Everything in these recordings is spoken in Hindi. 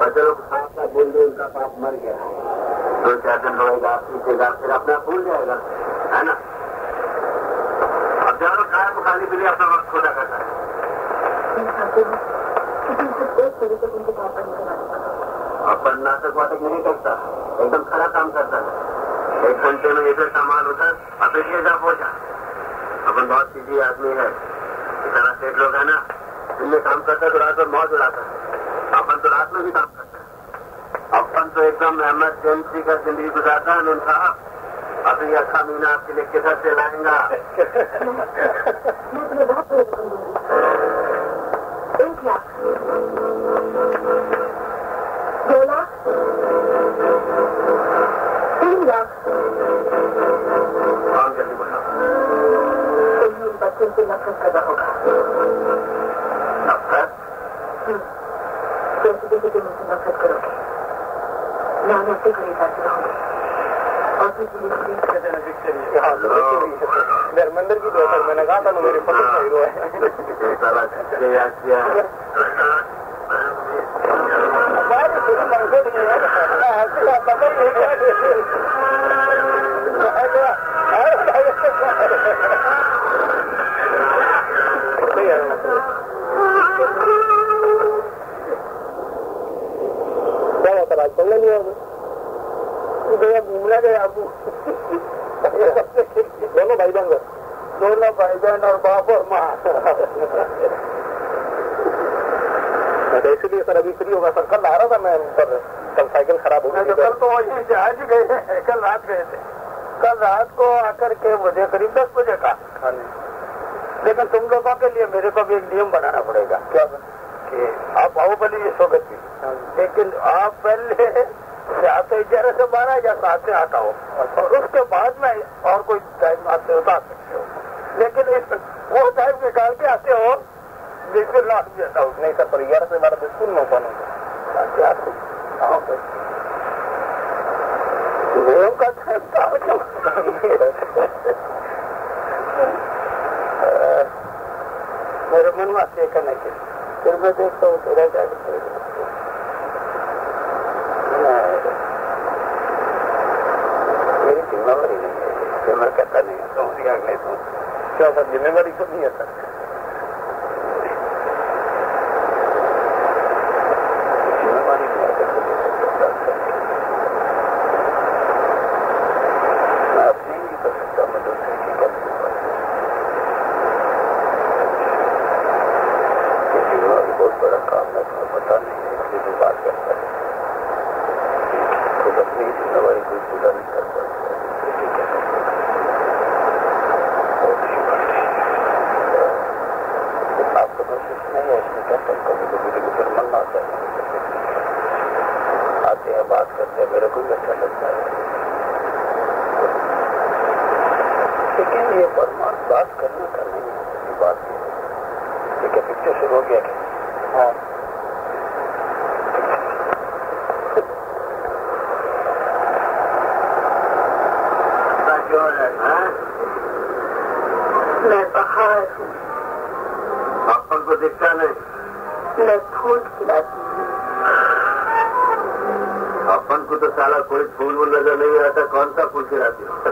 चलो आपका बोल दो उनका पाप मर गया, 2-4 दिन रोएगा, पीछेगा, फिर अपना भूल जाएगा, है ना। अब जानो खाने को खाने के लिए अपना वक्त खोदा करता है। अपन नाटक वाटक नहीं करता, एकदम खरा काम करता है। 1 घंटे में इधर सामान उधर, अब ये जा पहुंचा। अपन बहुत सीधी आदमी है, इतना सेठ लोग है ना, दिन में काम करता है तो रात में मौज उड़ाता है। अपन तो रात में भी काम करता है। अपन तो एकदम इमरजेंसी का जिंदगी गुजारता है। उनका अभी अच्छा महीना आपके लिए किधर से लाएंगा? कौन जल्दी बोला? बच्चों से नफरत पैदा होगा। नफरत? जैसे जैसे तुम उनसे नफरत करोगे, मैं ऐसे खरीदार रहोगे और धर्मेंद्र की तो सर मैंने कहा था ना मेरे पसंद का हीरो है। क्या होता है पढ़ने नहीं होगा घूमने गए आपको दोनों भाईजान और बाप और माँ। इसलिए सर अभी फ्री होगा सर। कल आ रहा था मैं पर कल साइकिल खराब हो गई। कल तो वहीं से आज गए, कल रात गए थे। कल रात को आकर के मुझे करीब 10 बजे का खाने। लेकिन तुम लोगों के लिए मेरे को भी एक नियम बनाना पड़ेगा। क्या कि आप आओ भले ये सोबत की, लेकिन आप पहले या तो 11 से 12 या 7 से आता हो और उसके बाद में और कोई टाइम आपसे उतार सकते हो। लेकिन वो टाइम निकाल के आते हो बिल्कुल लाख जाता हूँ। नहीं सर पर 11 से 12 बिल्कुल न पाना नियम का मेरे मन में आते करने के फिर मैं देखता हूँ तेरा क्या मेरी जिम्मेवारी नहीं है। फिर मैं कहता नहीं तो क्या सर जिम्मेवारी तो नहीं है सर। जिम्मेवारी नहीं है मैं अपनी नहीं कर सकता, मैं दूसरे की कर सकता। जिम्मेवारी बहुत बड़ा काम है, तुम्हें पता नहीं है इसलिए तो बात करता है। खुद अपनी जिम्मेवारी कोई पूरा नहीं कर पाता। आपको कोशिश नहीं है इसमें क्या कर कभी कभी फिर मन आता है। आते हैं बात करते हैं, मेरे को भी अच्छा लगता है। लेकिन ये परमात्मा बात करने का नहीं है बात है। ठीक है पिक्चर शुरू हो गया क्या? हाँ मैं बाहर हूँ, अपन को दिखता नहीं। मैं फूल खिलाती हूँ। अपन को तो साला कोई फूल वूल नजर नहीं आता। कौन सा फूल खिलाती हो?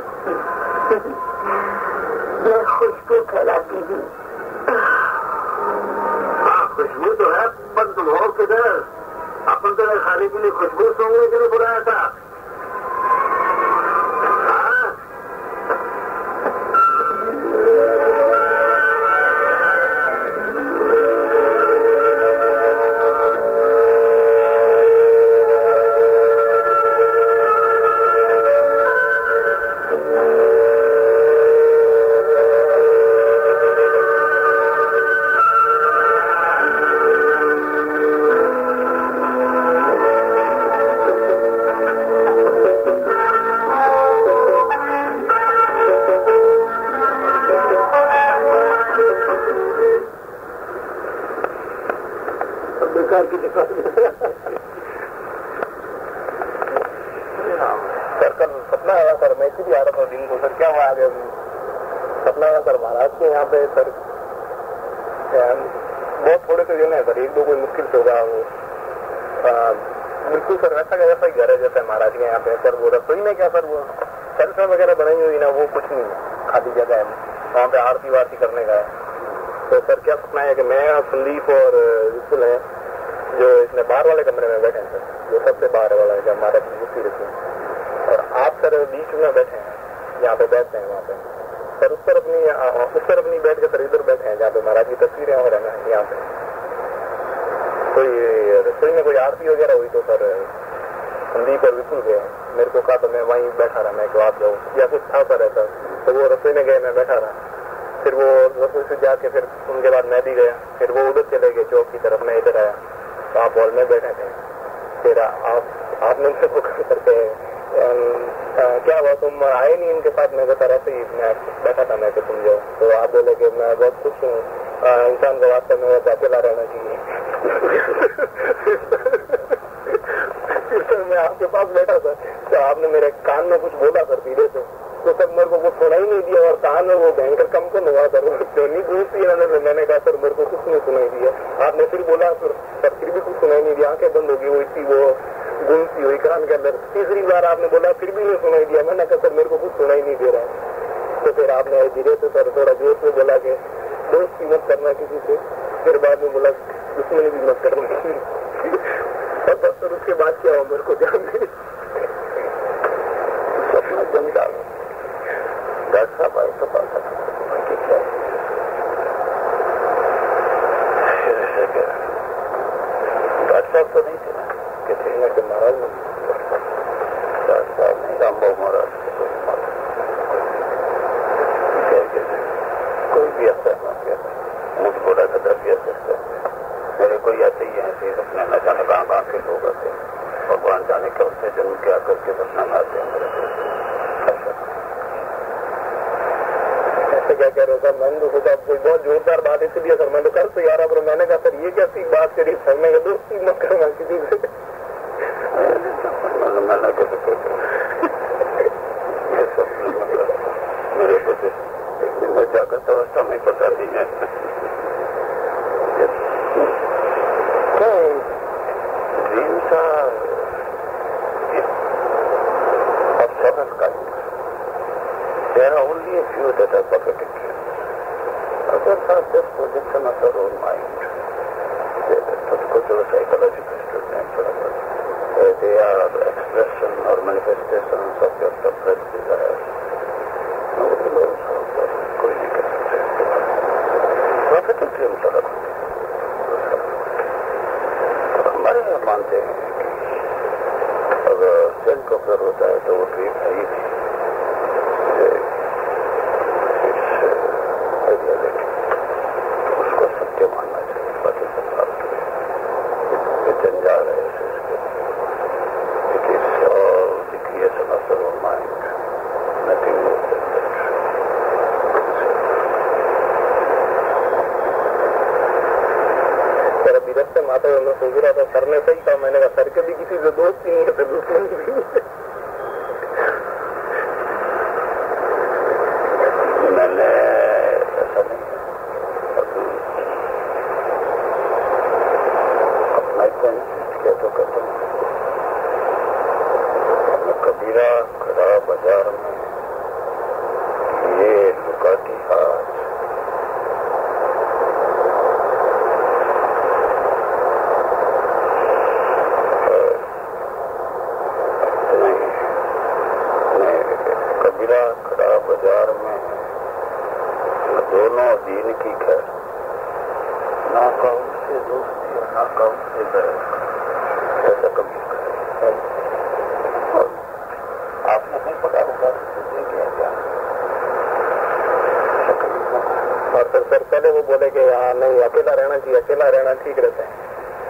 मैं खुशबू फैलाती हूँ। हाँ खुशबू तो है, पर तुम हो किधर? अपन तो खाने के लिए खुशबू सूंघने के लिए बुलाया था। सर कल सपना आया सर, मैं इसी भी आ रहा था दिन को। सर क्या हुआ आगे सपना आया सर महाराज के यहाँ पे सर बहुत थोड़े से दिन है सर, 1-2 कोई मुश्किल से होगा। वो बिल्कुल सर, वैसा का वैसा ही घर है जैसे महाराज के यहाँ पे सर। वो रसोई में क्या सर, वो सेल्फ वगैरह बनाई हुई ना, वो कुछ नहीं है, खाली जगह है, वहाँ पे आरती वारती करने का है। तो सर क्या सपना है कि मैं, संदीप और विपुल है जो इसमें बाहर वाले कमरे में बैठे हैं सर, जो सबसे बाहर वाला है, जब हमारा मूर्ति रखी है, और आप सर बीच में बैठे हैं, यहाँ पे बैठते हैं वहाँ पे सर, उस पर अपनी बैठ के सर इधर बैठे हैं जहाँ पे महाराज की तस्वीरें हो रही है। यहाँ पे कोई रसोई में कोई आरती वगैरह हुई तो सर संदीप और विपुल गए, मेरे को कहा तो मैं वहीं बैठा रहा, मैं क्यों आप जाऊँ, या कुछ था सर ऐसा, तो वो रसोई में गए, मैं बैठा रहा, फिर वो रसोई से जाके फिर उनके बाद मैं भी गया, फिर वो उधर चले गए चौक की तरफ, मैं इधर आया, तो आप हॉल में बैठे थे, फिर आपने उनसे पुकार करके क्या हुआ तुम आए नहीं इनके साथ, मैं बता ऐसे ही मैं बैठा था, मैं तुम जाओ, तो आप बोले कि मैं बहुत खुश हूँ, इंसान को वास्तव में अकेला रहना चाहिए। फिर मैं आपके पास बैठा था, तो आपने मेरे कान में कुछ बोला सर धीरे से, तो सर मेरे को कुछ सुना ही नहीं दिया, और कान में वो भयंकर कंपन हुआ सर, नहीं गूंजती है, मैंने कहा सर मेरे को कुछ नहीं सुनाई दिया। आपने फिर बोला सर फिर भी कुछ सुनाई नहीं दिया, आंखें बंद होगी, वो इसी वो गूंजती हुई कान के अंदर। तीसरी बार आपने बोला फिर भी नहीं सुनाई दिया, मैंने कहा सर मेरे को कुछ सुनाई नहीं दे रहा है। तो फिर आपने धीरे से सर थोड़ा जोर से बोला कि दोस्ती मत करना किसी से, फिर बाद में बोला दुश्मनी भी मत करना। और बस सर उसके बाद क्या हुआ मेरे को ध्यान नहीं, सपना जमता डॉक्टर साहब आए तो पास डॉक्टर साहब तो नहीं थे ना, कि थे कि महाराज डॉक्टर साहब नहीं, रामबाबू महाराज कोई भी ऐसा मुझ बोला था भी ऐसा मेरे को ऐसे ही है, अपने न जाने कहाँ के लोग आते, भगवान जाने के उससे जन्म के आकर के सपना में आते हैं मेरे को। ऐसे क्या कह रहे हो सर, मैंने तो सोचा कोई बहुत जोरदार बात इसलिए सर मैं तो कर तो यार, पर मैंने कहा सर ये कैसी बात करी सर, मैं दोस्ती मत करना किसी से, मैंने कैसे मेरे को जागृत अवस्था में पता नहीं है dreams are of several kinds. There are only a few that are perfect dreams. Others are just projection of our own mind. To go to a psychological student, they are expression or manifestations of your suppressed desires. Nobody knows how to communicate with them. Prophetic dreams are हमारे यहाँ मानते हैं कि अगर सेल्फ ऑब्जर्व होता है तो वो ड्रीम है ही नहीं, उसको सत्य मानना चाहिए, बाकी सब फालतू है, जंजाल है it is all the creation of the mind, nothing more than that. से माता मैं सोच रहा था सर ने सही कहा, मैंने कहा सर के भी किसी से दोस्ती नहीं है, दुश्मनी भी मैंने ऐसा नहीं अपना इतना इंसिस्ट किया तो कहता हूँ, कबीरा खड़ा बाजार में ये लुकाटी हाथ खड़ा बाजार में दोनों दीन की खैर, ना कौन से दोस्ती और ना कौन से बैर, ऐसा कभी करे। और आपने नहीं पढ़ा होगा क्या, और सर पहले वो बोले कि हाँ नहीं अकेला रहना चाहिए, अकेला रहना ठीक रहता है,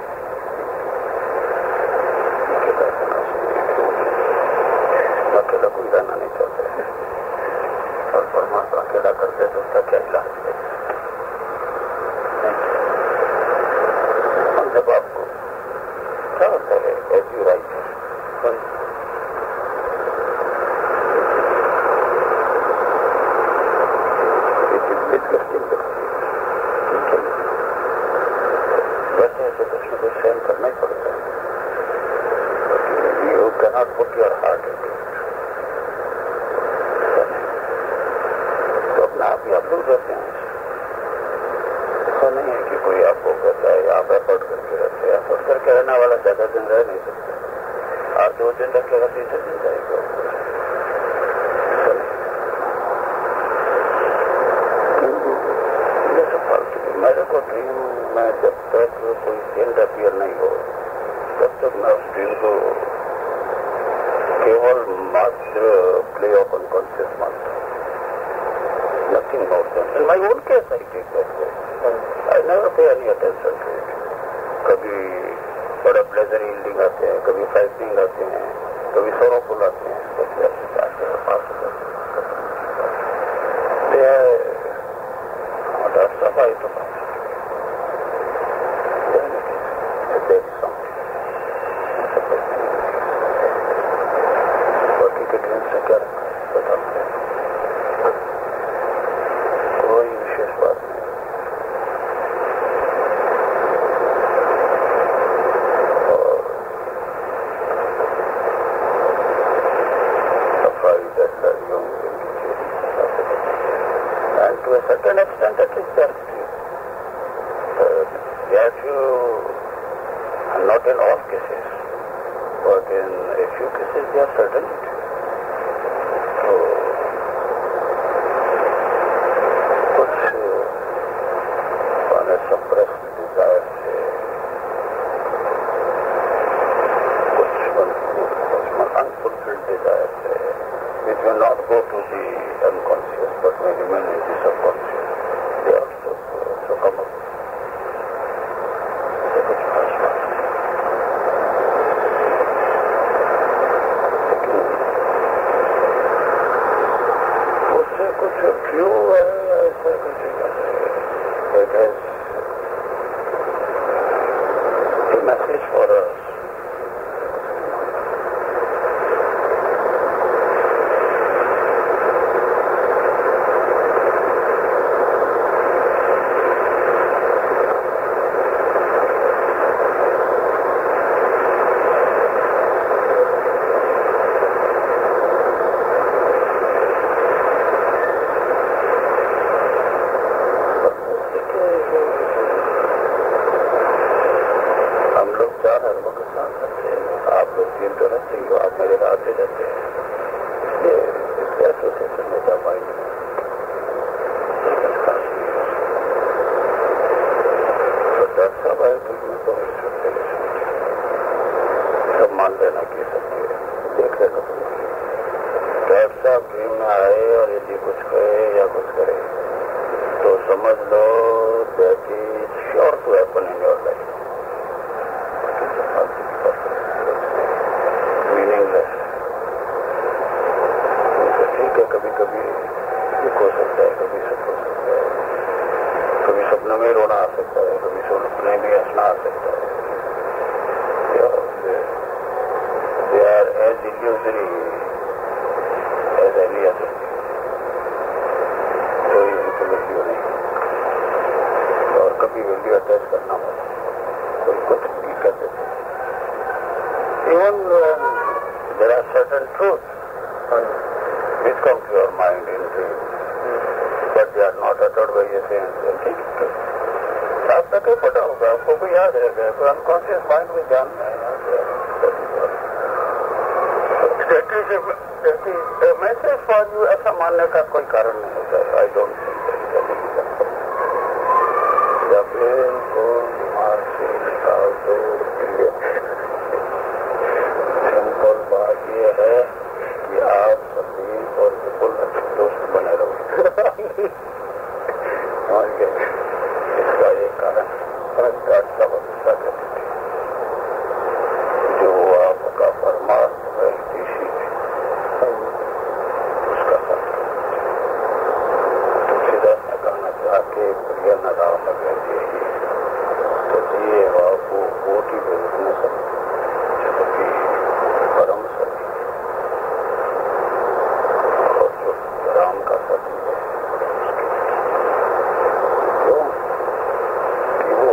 अकेला कोई रहना नहीं चाहते और परमात्मा अकेला करते तो उसका क्या इलाज है। हम जब आपको क्या होता है एज यू राइट, वैसे ऐसे प्रश्न को सहन करना ही पड़ता है। होते हैं। ऐसा नहीं है कि कोई आपको कहता है आप एफर्ट करके रहते हैं। एफर्ट करके रहने वाला ज्यादा दिन रह नहीं सकता। आप 2 दिन रखेगा 3 दिन जाएगा। मेरे को ड्रीम में जब तक कोई एंड अपीयर नहीं हो तब तक मैं उस ड्रीम को केवल मात्र प्ले ऑफ अनकॉन्शियस मानता हूँ। Nothing more than my own case I take that way. I never pay any attention to it. कभी बड़ा प्लेजर यील्डिंग आते हैं, कभी फ्राइटनिंग आते हैं, कभी सोरोफुल आते हैं। सफाई तो बाकी के ड्रीम से क्या बता कोई विशेष बात नहीं। और सफाई and to a certain extent that is just yes, you not in all cases, but in a few cases they are certain. So कुछ suppressed desire से कुछ unfulfilled desire से which will not go to the unconscious but may remain in the subconscious. They also come up. कुछ खास बात नहीं। उससे कुछ क्यों है ऐसा कुछ it has a message for us. सब मान लेना कि सबके देख लेना डॉक्टर साहब ड्रीम में आए और यदि कुछ कहे या कुछ करे तो समझ लो that is sure to happen in your life. Meaningless. ठीक है, कभी कभी दुख हो सकता है, कभी सुख हो सकता है, कभी सपने में रोना आ सकता है, कभी सपने में हंसना आ सकता है। They are as illusory as any other. कोई उनको वैल्यू नहीं और कभी वैल्यू अटैच करना हो कोई कुछ भी कर देते। Even there are certain truths which come to your mind in dreams, but they are not uttered by your sense. ठीक है, आप तक ही पता होगा, आपको कोई याद रहेगा, कोई अनकॉन्शियस माइंड में ध्यान में That is a message for you. ऐसा मानने का कोई कारण नहीं होता है। I don't think जब इनको दिमाग से निकाल दो। सिंपल बात ये है कि आप सभी और बिल्कुल अच्छे दोस्त बने रहो। इसका एक कारण डॉक्टर साहब हमेशा कहते थे जो आपका परमात्मा है उसका साथ तुलसीदास ने कहना चाह के प्रिय न राम लगे तो दिए आपको कोटि भेजने सबकी परम सती और जो राम का सती है क्यों कि वो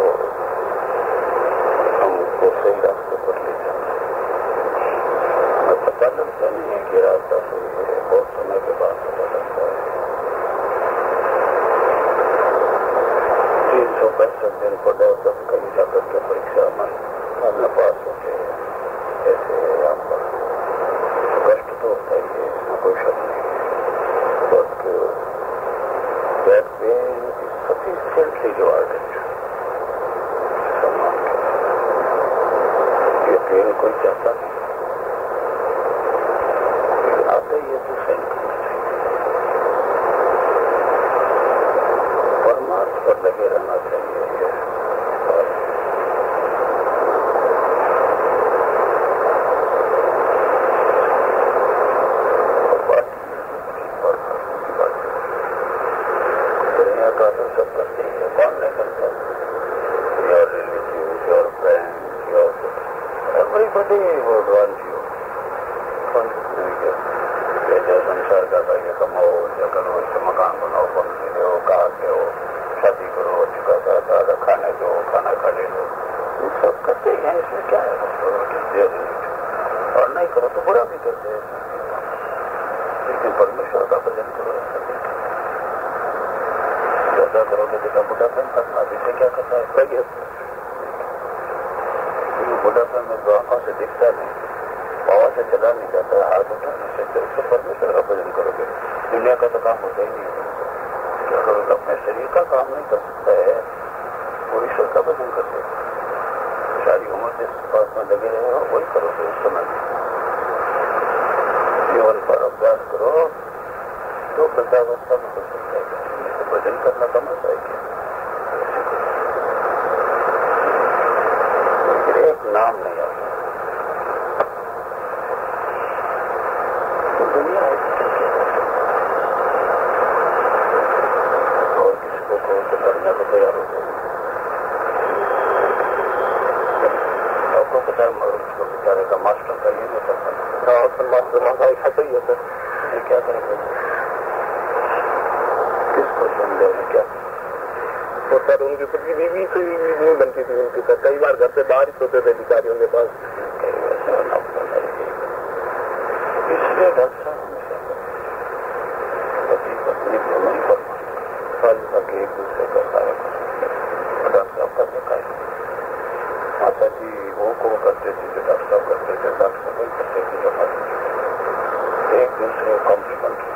हमको सही रास्ते पर ले जाना। हमें पता लगता नहीं है कि रास्ता सही है, बहुत समय के बाद पता लगता है। 165 दिन पढ़े तब कहीं जाकर के परीक्षा में पास होते ऐसे आपका कष्ट तो होता ही है, इसमें कोई शक नहीं। But that pain is sufficiently rewarded. सम्मान ये पेन कोई चाहता नहीं, आता ही है तो सहन करना चाहिए। परमार्थ पर लगे रहना चाहिए। संसार का ये कमाओ, या करो, इससे मकान बनाओ, बंगले लो, कार लो, शादी करो, अच्छी का खाने दो, खाना खा ले लो, ये सब करते हैं। इसमें क्या है? और नहीं करो तो बुरा भी करते हैं, लेकिन परमेश्वर का भजन करो। ज्यादा करोगे तो बुढ़ापन करना, जिसे क्या करता है? बुढ़ापन में तो आंखों से दिखता नहीं, पावा से चला नहीं जाता, हाथ उठाने से, तो उससे परमेश्वर का भजन करोगे। दुनिया का तो काम होता ही नहीं है। क्या करोगे? अपने शरीर का काम नहीं कर सकता है, वो ईश्वर का भजन करते। सारी उम्र जिस बात में लगे रहे हो वही करोगे। उस समय जीवन पर अभ्यास करो तो वृद्धावस्था में कर सकता है। भजन करना समझता है क्या? एक नाम नहीं आता तो दुनिया है और किसी को करने को तैयार हो जाए। आपको पता है उसको बेचारे का मास्टर का ये नहीं करता, मास्टर मांगा ऐसा ही होता है। क्या करेंगे? किसको सुन ले? क्या तो सर उनकी खुद की बीवी से नहीं बनती थी उनकी। सर कई बार घर से बाहर ही सोते थे अधिकारियों के पास। इसलिए डॉक्टर साहब पति पत्नी को नहीं करना, फल करके एक दूसरे का सहायक डॉक्टर साहब कर देखा है। माता जी वो को करते थे जो डॉक्टर साहब करते थे, डॉक्टर साहब वही करते थे जो करते, एक दूसरे को कॉम्प्लीमेंट।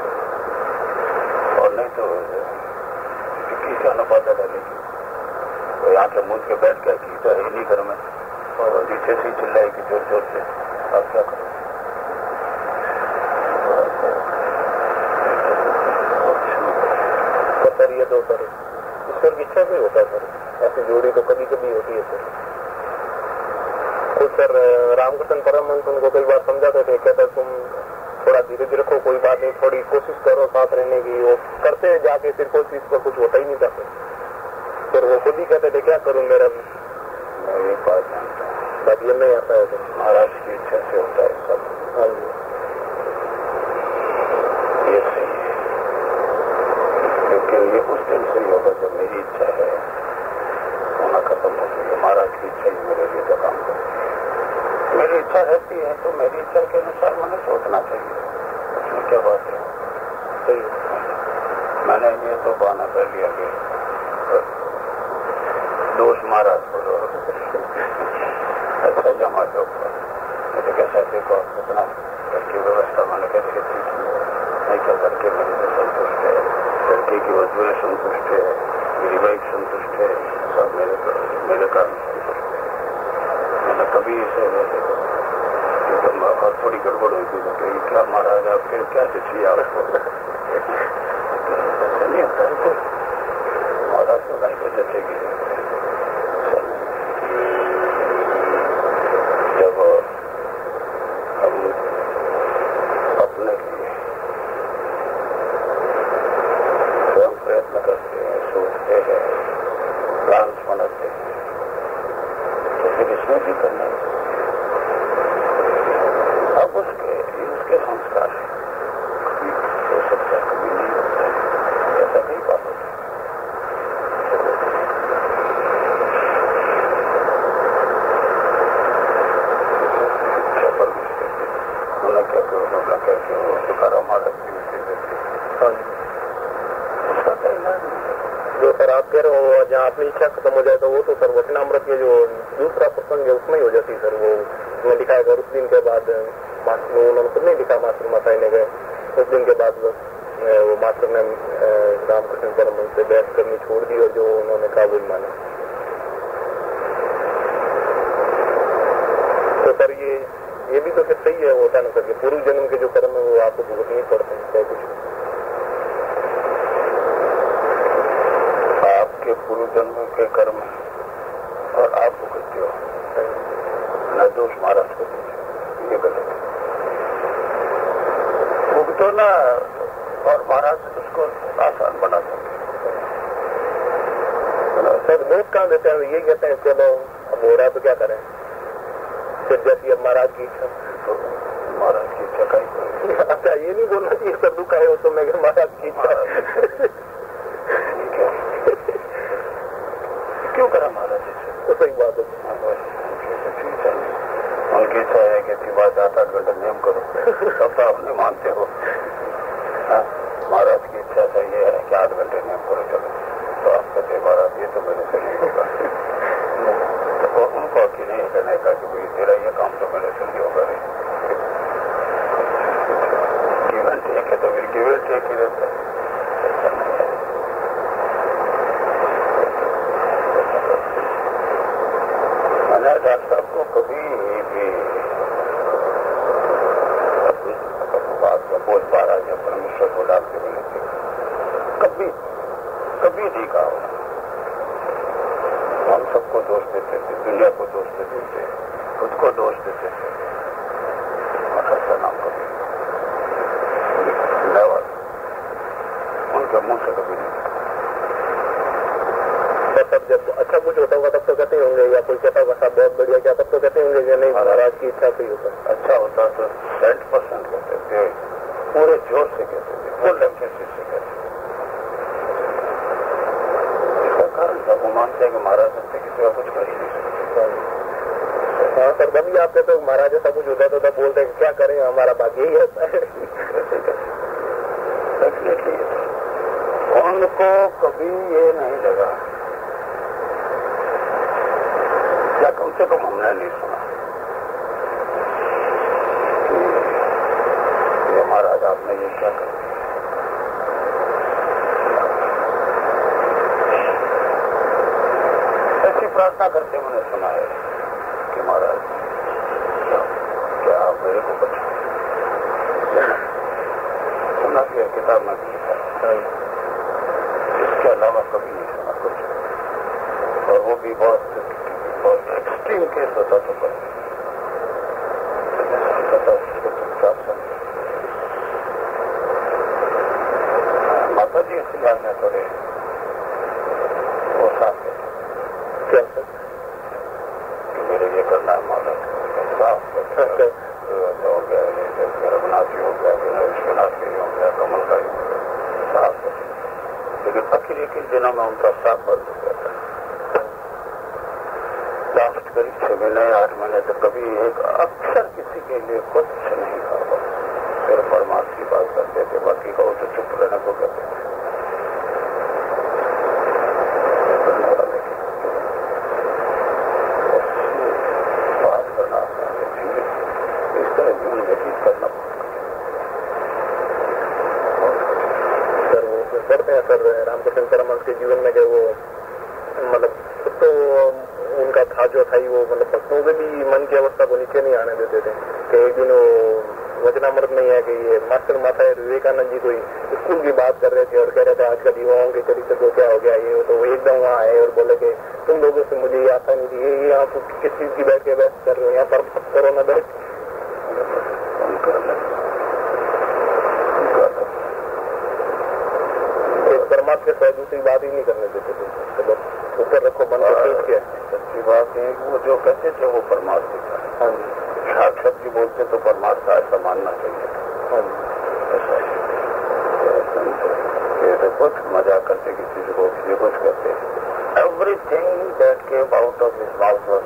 और नहीं तो किसी अनुपात डालेगी तो यहाँ के मुझ के बैठ गया कि तो है नहीं घर में, और नीचे से चिल्लाएगी जोर जोर से। आप क्या करो? सर ये तो सर ईश्वर की इच्छा से होता है सर। ऐसी जोड़ी तो कभी कभी होती है सर। कुछ सर रामकृष्ण परमहंस उनको कई बार समझाते थे, कहते तुम थोड़ा धीरे धीरे रखो, कोई बात नहीं, थोड़ी कोशिश करो साथ रहने की। वो करते जाके फिर कोशिश पर कुछ होता ही नहीं था। फिर वो खुद ही कहते थे क्या करूं मेरा ये बात जानता हूँ, बात ये नहीं आता है सर। महाराज की इच्छा से होता है सब। हाँ जी ये सही है, क्योंकि ये उस दिन से होगा जब मेरी इच्छा है होना खत्म हो गई। महाराज की इच्छा ही मेरे लिए तो काम करती है। मेरी इच्छा रहती है तो मेरी इच्छा के अनुसार मैंने सोचना चाहिए, उसमें क्या बात है? सही है। मैंने ये तो बहाना कर लिया कि दोष महाराज बोलो अच्छा जमा दो, तो कैसा देखो कितना की व्यवस्था मैंने कैसे नहीं क्या करके मेरे से संतुष्ट है, लड़के की वजह संतुष्ट है, मेरी वाइफ संतुष्ट है, सब मेरे कारण संतुष्ट है। मैंने कभी इसे और थोड़ी गड़बड़ हुई थी तो क्या महाराज आपके क्या चाहिए आपको? नहीं होता है महाराज को नहीं को जचेगी। जब हम अपने लिए स्वयं प्रयत्न करते हैं, सोचते हैं, प्लान बनाते हैं, तो फिर इसमें भी करना है। अब उसके संस्कार है, कभी हो सकता है कभी नहीं होता है, ऐसा कई बात होता है। जो सर आप कह रहे हो जहाँ अपनी इच्छा खत्म हो जाए तो वो तो सर वचनामृत के जो दूसरा प्रसंग है उसमें ही हो जाती सर। वो उसमें लिखा है उस दिन के बाद उन्होंने खुद नहीं लिखा, मास्टर माता ने गए उस दिन के बाद वो मास्टर ने रामकृष्ण परमहंस से बहस करनी छोड़ दी और जो उन्होंने कहा वो माना। तो सर ये भी तो फिर सही है, होता ना सर कि पूर्व जन्म के जो कर्म है वो आपको भुगतने पड़ते हैं, चाहे कुछ आपके पूर्व जन्म के कर्म और आप भुगतते हो, न दोष महाराज को दीजिए, ये गलत है। भुगतो ना और महाराज उसको आसान बना सकते। सर दोष कहाँ देते हैं, ये कहते हैं चलो अब हो रहा है तो क्या करें, फिर जैसी अब महाराज की इच्छा, तो महाराज की इच्छा का ही अच्छा ये नहीं बोलना चाहिए सर दुख आए हो तो मैं महाराज की इच्छा क्यों करा महाराज इच्छा, तो सही बात है। उनकी इच्छा है कि सिवा 7-8 घंटे नियम करो, तब तो आप नहीं मानते हो। महाराज की इच्छा तो ये है कि 8 घंटे नियम करो, चलो तो आप कहते महाराज ये तो मेरे से नहीं होगा। तो उनको कि नहीं कहने का कि भाई तेरा ये काम तो मेरे से नहीं होगा, गिवन टेक है तो फिर गिवन टेक ही रहता है। मैंने डॉक्टर साहब को कभी भी अपनी बात का बोल पा रहा है परमेश्वर को डालते हुए नहीं, कभी नहीं कहा। हम सबको दोष देते थे, दुनिया को दोष देते थे, खुद को दोष देते थे, ऐसा नाम कभी उनके मुंह से कभी नहीं। तब जब अच्छा कुछ होता होगा तब तो कहते होंगे, या कोई कहता होगा साहब बहुत बढ़िया क्या, तब तो कहते होंगे कि नहीं महाराज की इच्छा से ही होता। अच्छा होता तो 100% कहते थे, पूरे जोर से कहते थे, फुल एम्फेसिस से कहते थे। इसका कारण सब मानते हैं कि महाराज से किसी कुछ कर ही नहीं सकते। हाँ सर तभी आप कहते हो महाराज ऐसा कुछ होता तो तब बोलते हैं क्या करें हमारा बात यही होता है। डेफिनेटली उनको कभी ये नहीं लगा, या कम से कम हमने नहीं सुना कि महाराज आपने ये क्या कर दिया। ऐसी प्रार्थना करते मैंने सुना है कि महाराज क्या आप मेरे को बचा, सुना कि किताब में भी लिखा है, इसके अलावा कभी नहीं सुना कुछ। और वो भी बहुत एक्सट्रीम केस होता तो माता जी इसलिए मैं थोड़े वो साफ है क्या सर कि मेरे ये करना है माता साफ हो गया, रघुनाथी हो गया, विश्वनाथी हो गया, कमल का हो गया, साफ है। लेकिन आखिर 21 दिनों में उनका साफ बंद हो गया था। लास्ट करीब 6 महीने 8 महीने तक कभी एक अक्सर किसी के लिए कुछ नहीं कहा, सिर्फ परमात्मा की बात करते थे, बाकी कहो तो चुप रहने को कहते थे। बात करना इस तरह जीवन व्यतीत करना सर वो करते हैं सर रामकृष्ण परमहंस के जीवन में जो वो मतलब तो उनका था जो था ही वो मतलब भक्तों के भी मन की अवस्था को नीचे नहीं आने देते थे। कि एक दिन वो वचनामृत नहीं है कि ये मास्टर माता विवेकानंद जी कोई स्कूल की बात कर रहे थे और कह रहे थे आजकल युवाओं के चरित्र को क्या हो गया ये, तो वो एकदम वहाँ आए और बोले कि तुम लोगों से मुझे ये आता नहीं थी, ये यहाँ किस चीज की बैठ के बहस कर रहे हो, यहाँ पर करो ना बैठ। परमात्मा के साथ दूसरी बात ही नहीं करने देते थे, तो ऊपर रखो मन को ठीक किया। सच्ची बात है, वो जो कहते थे वो परमात्मा था। हाँ साक्षात जी बोलते तो परमात्मा ऐसा मानना चाहिए। हाँ ऐसा ये कुछ मजा करते किसी को किसी कुछ करते, everything that came out of his mouth was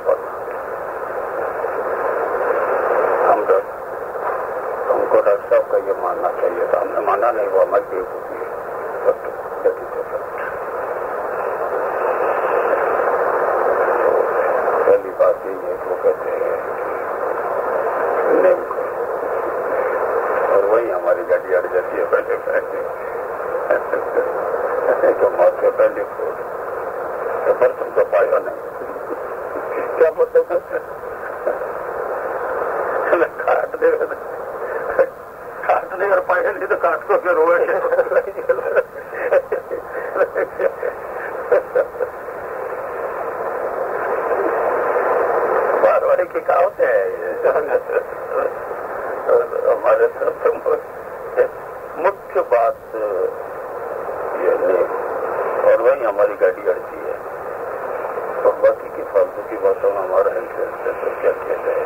हम हमको डॉक्टर साहब का ये मानना चाहिए था, हमने माना नहीं, वो हमारी बेवकूफी है। पाया नहीं। क्या मतलब काट नहीं और पाया नहीं तो काट को क्या रोए। मारवाड़ी की कहावत है हमारे तरफ मुख्य बात ये नहीं, और वही हमारी गाड़ी अड़ती है, और बाकी की फालतू की बातों में हमारा इंटरेस्ट है तो क्या किया जाए।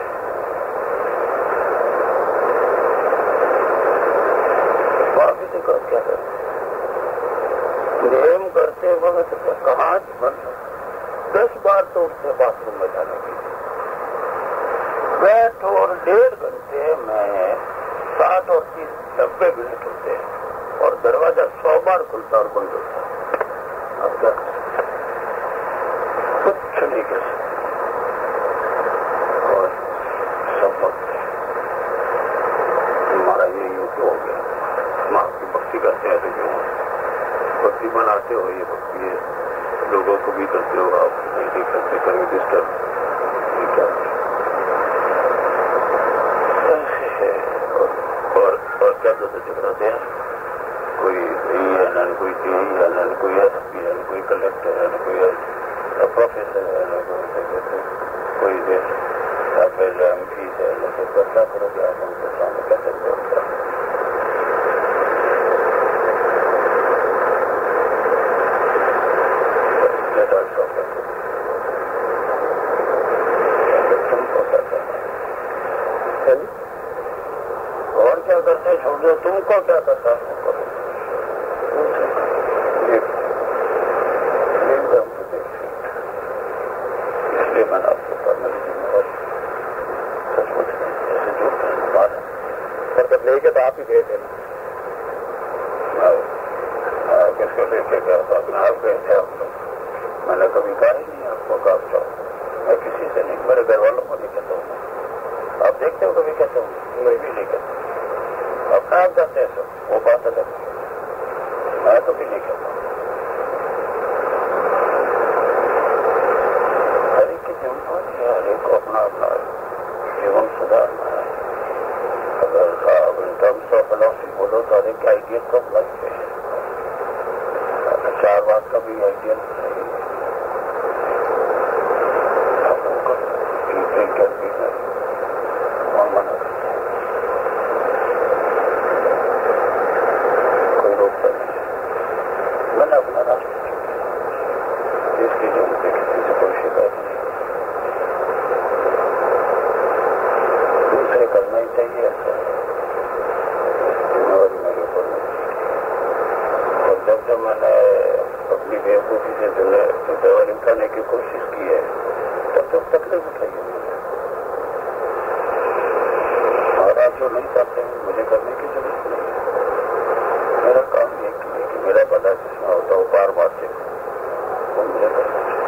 वहां भी देखो क्या करते प्रेम करते वक्त कहाँ 10 बार तो उठते बाथरूम में जाने के लिए बैठ, और 1.5 घंटे में 60 और 30 90 मिनट होते हैं, और दरवाजा 100 बार खुलता और बंद होता है। अब क्या कुछ नहीं कर सकते, और सब वक्त हमारा ये यूं क्यों हो गया। माँ की भक्ति करते हैं तो क्यों भक्ति बनाते हो, ये भक्ति है लोगों को भी करते हो, आप नहीं देख सकते करें डिस्टर्ब क्या और क्या तो झगड़ाते हैं। कोई यही है ना, कोई टीई है ना, कोई एसपी है ना, कोई कलेक्टर है ना, कोई प्रोफेसर है ना, कोई एमपी है ना, तो क्या करोगे आप उनके सामने कैसे बोलते हैं। और क्या करते हैं छोड़ दो, तुमको क्या करता है इसलिए मैंने आपको करने की जिम्मेवारी सचमुच नहीं, जैसे जो बात है पर जब लेके तो आप ही गए थे ना, किसको लेके गया था, अपने आप गए थे आप लोग। मैंने कभी कहा ही नहीं आपको कहा जाओ, मैं किसी से नहीं, मेरे घर वालों को नहीं कहता हूँ। आप देखते हो कभी कहता हूँ, मैं भी नहीं कहता, अपने आप जाते हैं सब, वो बात अलग है, मैं तो भी नहीं कहता। हर एक की जिम्मेदारी है, हर एक को अपना अपना जीवन सुधारना है। अगर आप इन टर्म्स ऑफ फिलॉसफी बोलो तो हर एक आइडियल कब लगते हैं, 4 बात का भी आइडियल नहीं कौन मना करता है, कोई रोकता नहीं है। मैंने अपना रास्ता चुका, इसकी जो मुझे किसी से कोई शिकायत नहीं, दूसरे करना ही चाहिए ऐसा, जिम्मेवारी मेरे ऊपर नहीं। और जब मैंने अपनी बेवकूफी से जिम्मेवारी उठाने की कोशिश की है तब तकलीफ उठाई है। और आप जो नहीं चाहते मुझे करने की जरूरत नहीं है, मेरा काम ये है कि मेरा भला जिसमें होता हो बार बार से वो मुझे करना चाहिए।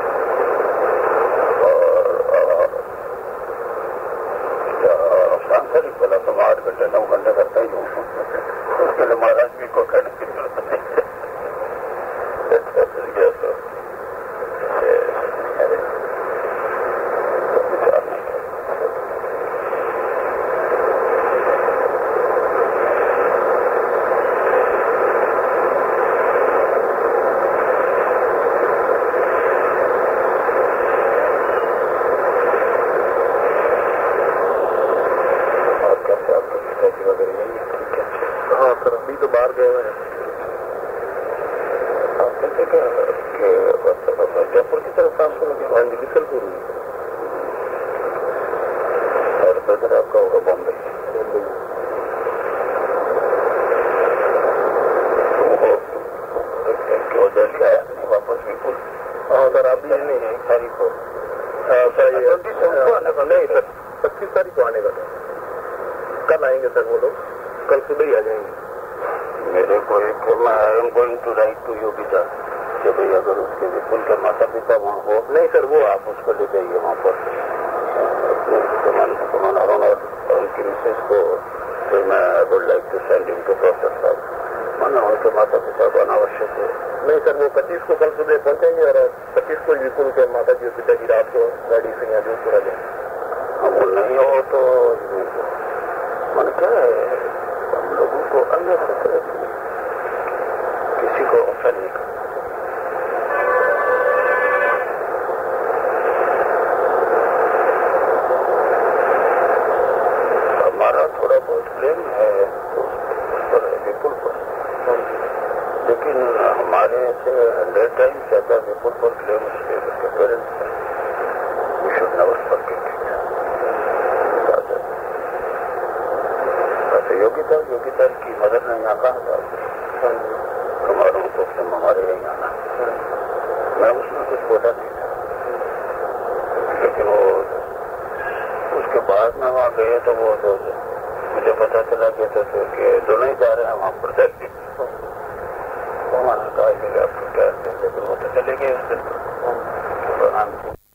और सांसारिक भला तो मैं 8 घंटे 9 घंटे करता ही हूँ, उसके लिए महाराज जी को करने की जरूरत नहीं है। जयपुर की तरफ ट्रांसफर हो गया, हाँ जी बिकलपुर हुई, और ब्रदर आपका होगा बॉम्बे। उधर से आया नहीं वापस बिल्कुल। हाँ सर, आप भी नहीं है 1 तारीख को, नहीं सर 25 तारीख को आने का था। कल आएंगे सर वो लोग, कल सुबह ही आ जाएंगे। मेरे को एक I am going to write to Yogita कि भाई अगर उसके विपुल के माता पिता वहाँ हो, नहीं सर वो आप उसको ले जाइए वहाँ पर और उनकी मिसेज को, फिर मैं I would like to send in to professor साहब, माना उनके माता पिता को अनावश्यक है। नहीं सर वो 25 को कल सुबह पहुँचेंगे और 25 तो बिल्कुल के माता जी और पिताजी रात को गाड़ी से यहाँ जोधपुर आ जाए। वो नहीं हो तो मन क्या है, हम लोगों को अन्य किसी को ऑफर नहीं करना। हमारा थोड़ा बहुत प्रेम है उस पर, विपुल पर, लेकिन हमारे से 100 टाइम ज्यादा विपुल पर प्रेम उसके पेरेंट्स है। We should never forget it. Yogita की मदद ने यहाँ कहा था हमारों को हमारे यहाँ आना, मैं उसमें कुछ बोला नहीं था, लेकिन वो उसके बाद में वहाँ गए तो वो मुझे पता चला कि दोनों ही जा रहे हैं वहाँ पर।